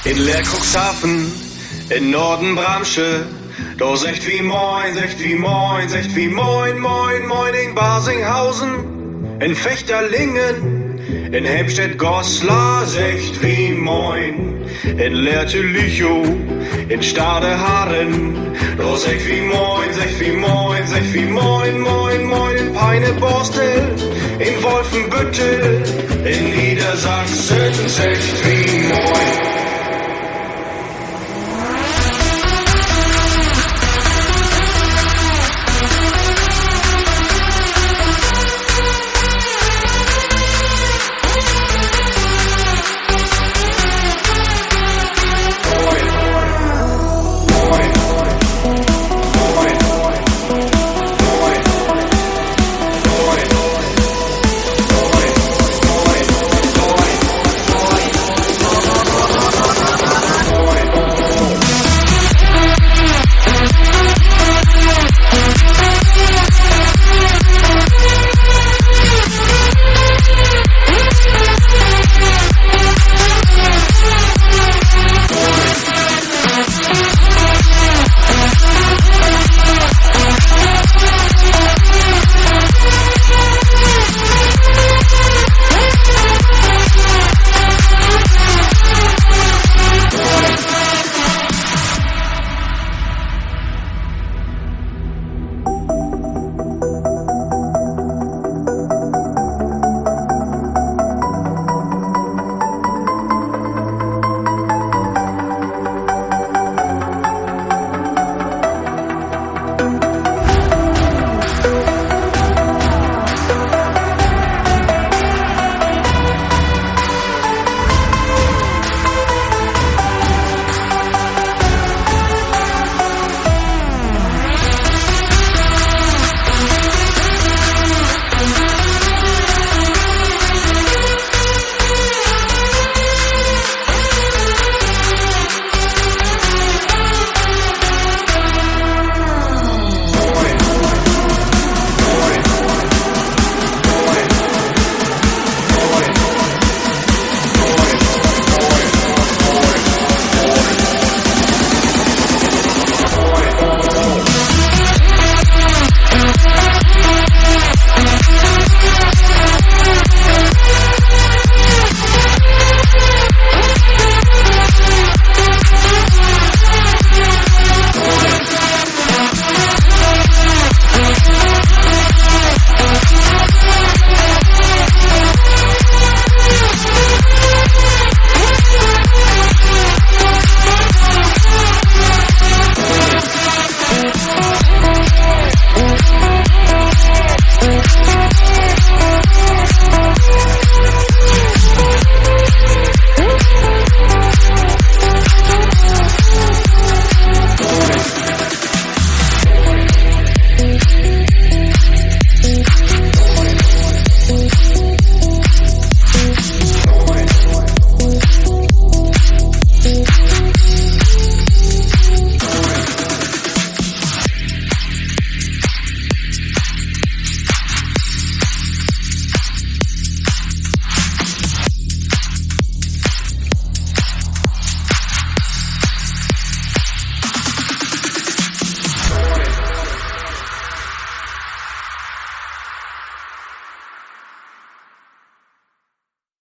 In Leer-Cuxhaven, in Norden Bramsche, da secht wie moin, secht wie moin, secht wie moin, moin, moin in Basinghausen, in Fechterlingen, in Helmstedt-Goslar, secht wie moin, in Leer-Tülichow, in Stadeharen, da secht wie moin, secht wie moin, secht wie moin, moin, moin in Peine-Borstel, in Wolfenbüttel, in Niedersachsen, secht wie